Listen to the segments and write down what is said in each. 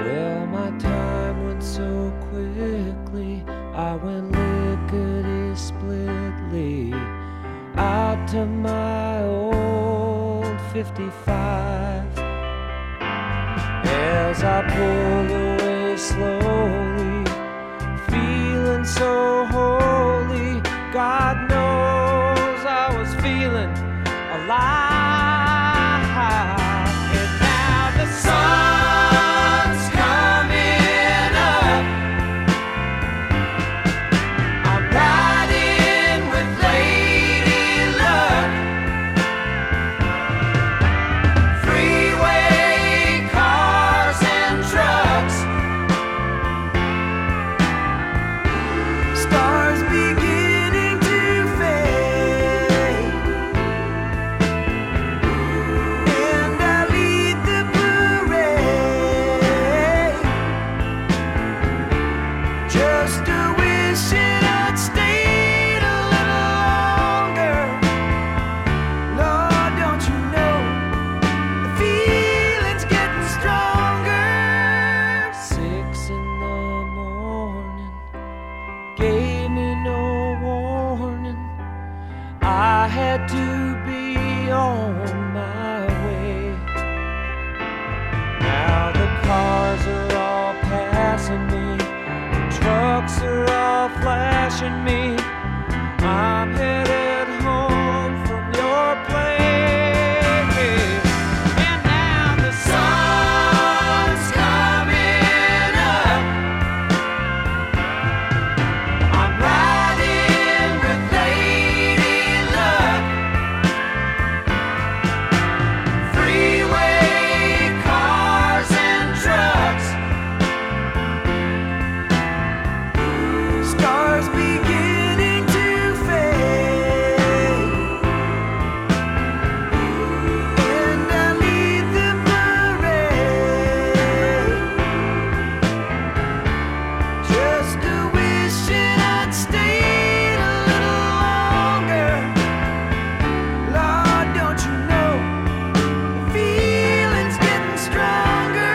Well, my time went so quickly, I went lickety-splitly out to my old 55. As I pulled away slowly, feeling so holy, God knows I was feeling alive. And now the sun's coming up, I'm riding with Lady Luck. Freeway cars and trucks, stars beginning to fade, and I lead the parade, just a wishing I'd stayed a little longer. Lord, don't you know the feeling's getting stronger? 6 in the morning gave me no warning. I had to be on my way. Now the cars are all passing me, the trucks are all flashing me. I'm headed home from your place. And now the sun's coming up, I'm riding with Lady Luck. Freeway cars and trucks, stars beginning to fade, and I lead the parade, just a wishing I'd stayed a little longer. Lord, don't you know the feeling's getting stronger?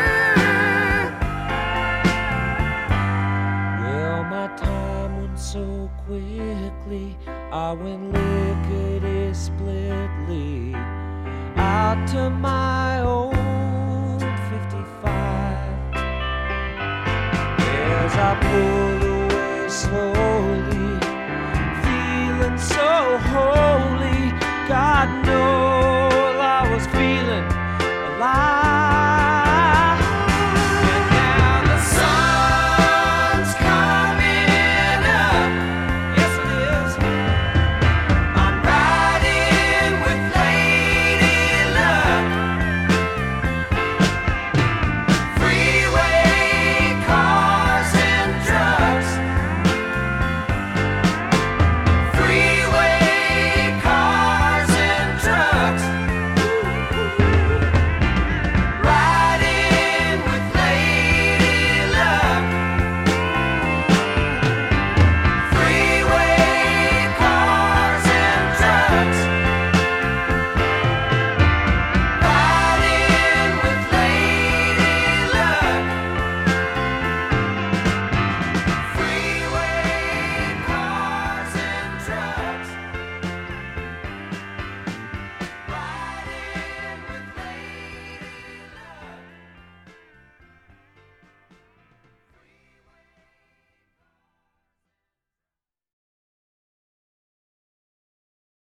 Well, my time went so quickly, I went lickety-splitly out to my old 55. As I pulled away slowly, feeling so holy, God knows